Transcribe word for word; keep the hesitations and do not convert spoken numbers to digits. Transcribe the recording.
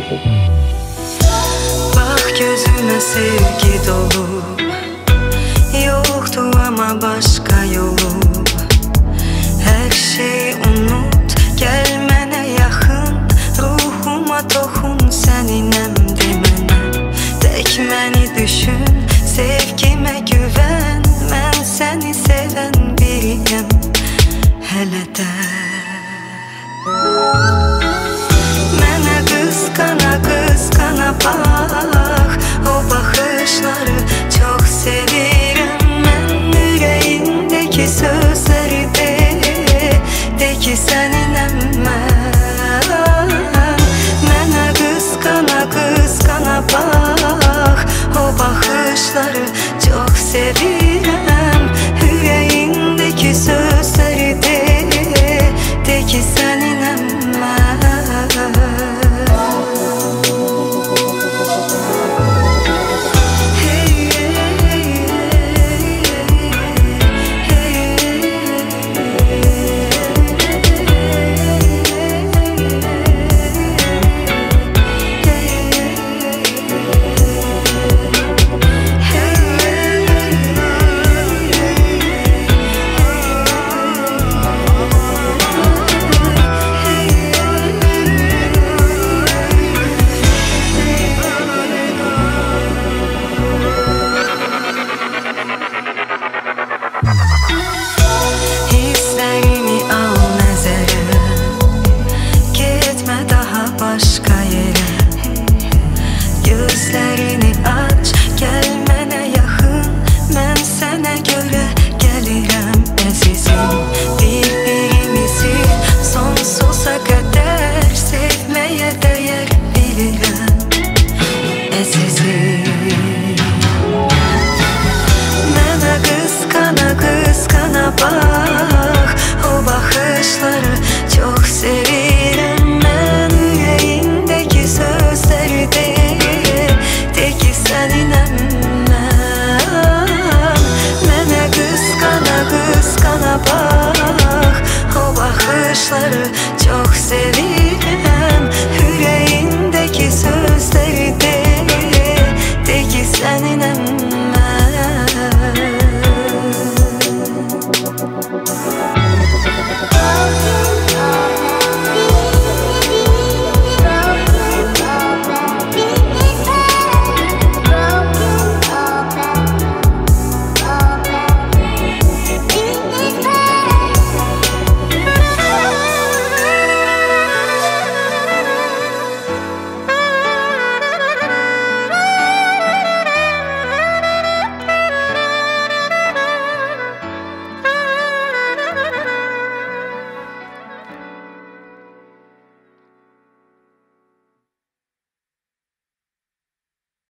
Bak gözüme sevgi dolu, yoktu ama başka yolu. Her şeyi unut, gel mene yakın, ruhuma dokun, seninem demene. Tek beni düşün, sevgime güven, ben seni seven biriyim hele de. Mene kıskana kıskana bak, o bakışları çok sevirim. Ben yüreğindeki sözleri de, de ki seninem ben. Mene kıskana kıskana bak, o bakışları çok sevirim. Yüreğindeki sözleri de, de ki seninem ben. Hislerimi al nezere, gitme daha başka yere. Gözlerini